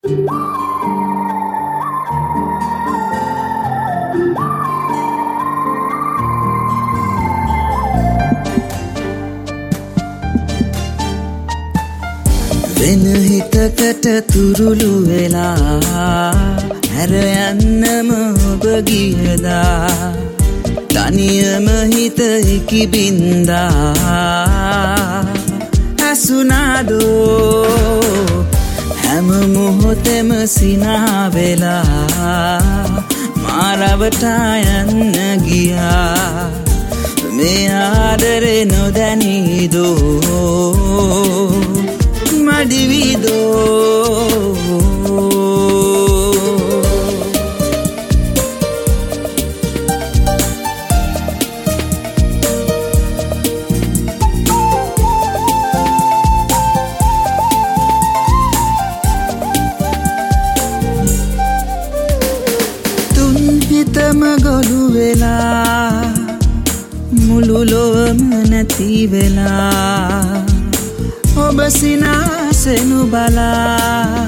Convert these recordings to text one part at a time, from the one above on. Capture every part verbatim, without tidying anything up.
වෙන හිතකට තුරුළු වෙලා හැර යන්නම ඔබ ගියදා තනියම හිත ඉකිබින්දා ඇසුනාදෝ හැම මොහොතෙම සිනා වෙලා මාරවටා යන්න ගියා මේ ආදරේ නොදැනීදෝ මදිවිදෝ තුන් හිතම ගොළු වෙලා මුළු ලොවම නැති වෙලා ඔබ සිනාසෙනු බලා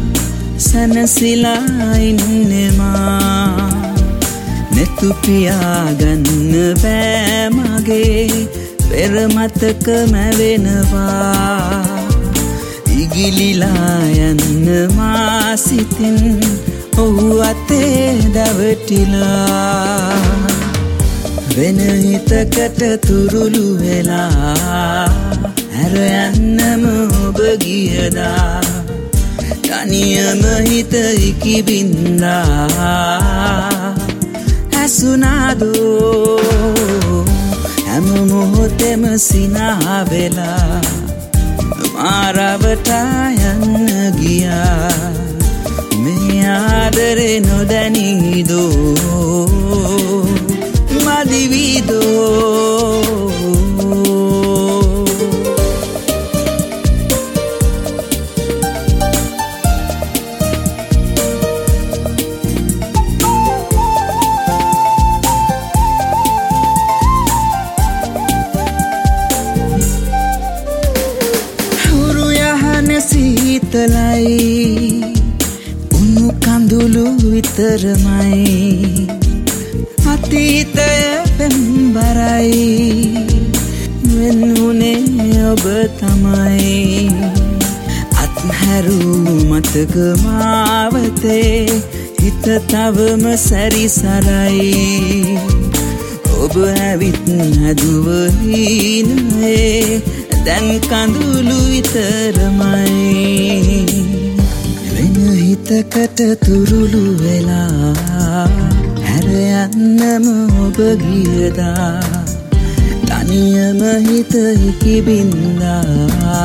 සනසිලා ඉන්නෙමා නෙතු පියාගන්න බෑ මගේ පෙර මතක මැවෙනවා ඉගිලිලා යන්න මා සිතින් ඔහු අතේ දවටිලා වෙන හිතකට තුරුළු වෙලා හැර යන්නම ඔබ ගියදා තනියම හිත ඉකිබින්දා ඇසුනාදෝ හැම මොහොතෙම සිනා වෙලා මාරවටා යන්න ගියා මේ ආදරේ නොදැනීදෝ මදිවිදෝ සීතලයි උණු කඳුළු විතරමයි අතීතය පෙම්බරයි වෙනුනේ ඔබ තමයි අත්හැරු මතක මාවතේ හිත තවම සැරිසරයි ඔබ ඇවිත් හැදුව හීනයේ දැන් කඳුළු විතරමයි වෙන හිතකට තුරුළු වෙලා හැර යන්නම ඔබ ගියදා තනියම හිත ඉකිබින්දා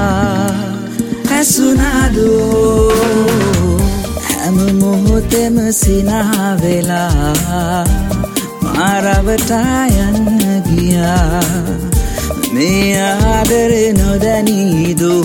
ඇසුනාදෝ හැම මොහොතෙම සිනා වෙලා මාරවටා යන්න ගියා මේ ආදරේ නොදැනීදෝ